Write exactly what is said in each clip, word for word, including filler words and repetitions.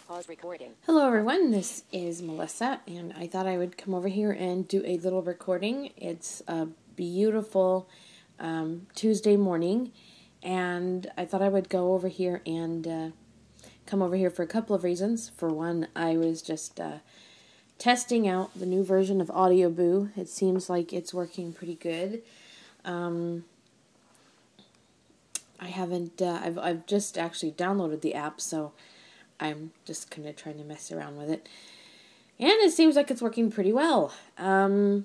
Pause recording. Hello everyone, this is Melissa, and I thought I would come over here and do a little recording. It's a beautiful um, Tuesday morning, and I thought I would go over here and uh, come over here for a couple of reasons. For one, I was just uh, testing out the new version of AudioBoo. It seems like it's working pretty good. Um, I haven't, uh, I've, I've just actually downloaded the app, so I'm just kind of trying to mess around with it. And it seems like it's working pretty well. Um,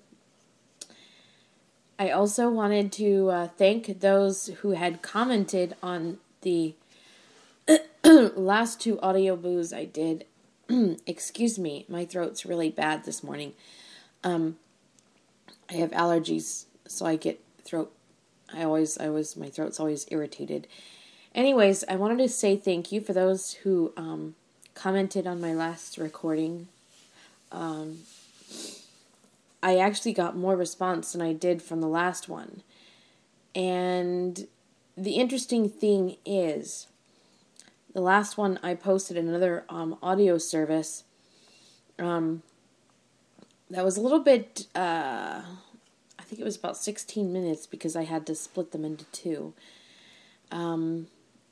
I also wanted to uh, thank those who had commented on the last two AudioBoos I did. Excuse me, my throat's really bad this morning. Um, I have allergies, so I get throat, I always, I always, my throat's always irritated. Anyways, I wanted to say thank you for those who um, commented on my last recording. Um, I actually got more response than I did from the last one. And the interesting thing is, the last one I posted another um, audio service um, that was a little bit, uh, I think it was about sixteen minutes because I had to split them into two. Um...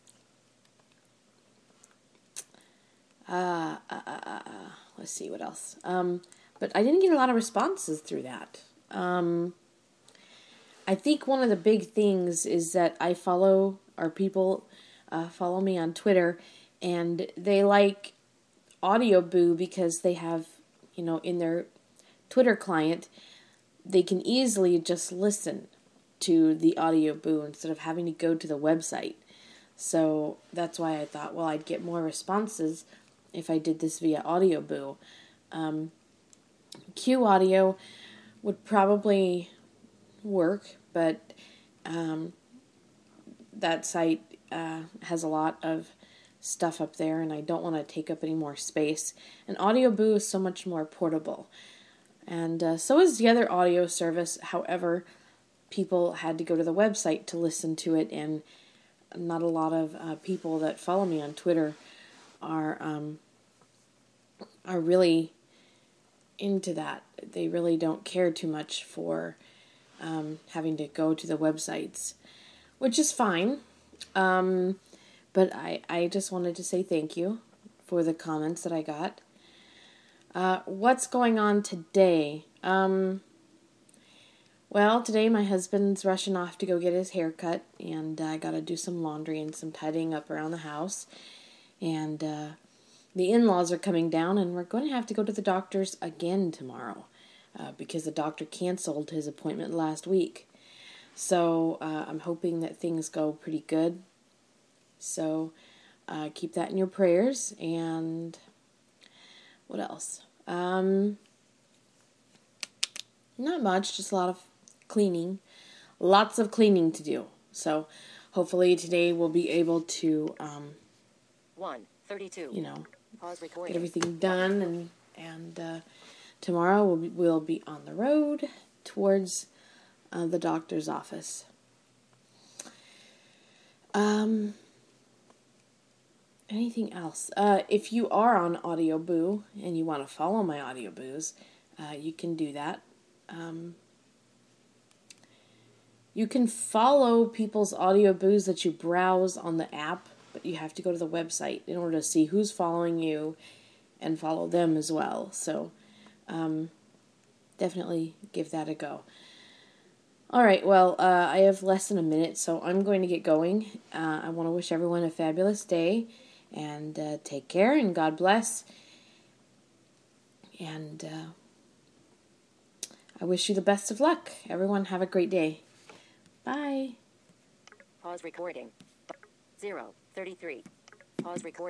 Uh, uh, uh, uh, let's see what else. Um, but I didn't get a lot of responses through that. Um, I think one of the big things is that I follow, or people uh, follow me on Twitter, and they like AudioBoo because they have, you know, in their Twitter client, they can easily just listen to the AudioBoo instead of having to go to the website. So that's why I thought, well, I'd get more responses if I did this via AudioBoo. Um, Q Audio would probably work, but um, that site uh, has a lot of stuff up there, and I don't want to take up any more space. And AudioBoo is so much more portable. And uh, so is the other audio service. However, people had to go to the website to listen to it, and not a lot of uh, people that follow me on Twitter are um, are really into that. They really don't care too much for um, having to go to the websites, which is fine. Um, but I, I just wanted to say thank you for the comments that I got. Uh, what's going on today? Um, well, today my husband's rushing off to go get his hair cut, and I got to do some laundry and some tidying up around the house. And uh, the in-laws are coming down, and we're going to have to go to the doctor's again tomorrow uh, because the doctor canceled his appointment last week. So uh, I'm hoping that things go pretty good. So uh, keep that in your prayers. And what else? Um, not much, just a lot of cleaning. Lots of cleaning to do. So hopefully today we'll be able to... Um, one thirty-two. You know, Pause recording. get everything done, and and uh, tomorrow we'll be, we'll be on the road towards uh, the doctor's office. Um, anything else? Uh, if you are on AudioBoo and you want to follow my AudioBoos, uh, you can do that. Um, you can follow people's AudioBoos that you browse on the app, but you have to go to the website in order to see who's following you and follow them as well. So um, definitely give that a go. All right, well, uh, I have less than a minute, so I'm going to get going. Uh, I want to wish everyone a fabulous day, and uh, take care, and God bless. And uh, I wish you the best of luck. Everyone have a great day. Bye. Pause recording. zero thirty-three. Pause recording.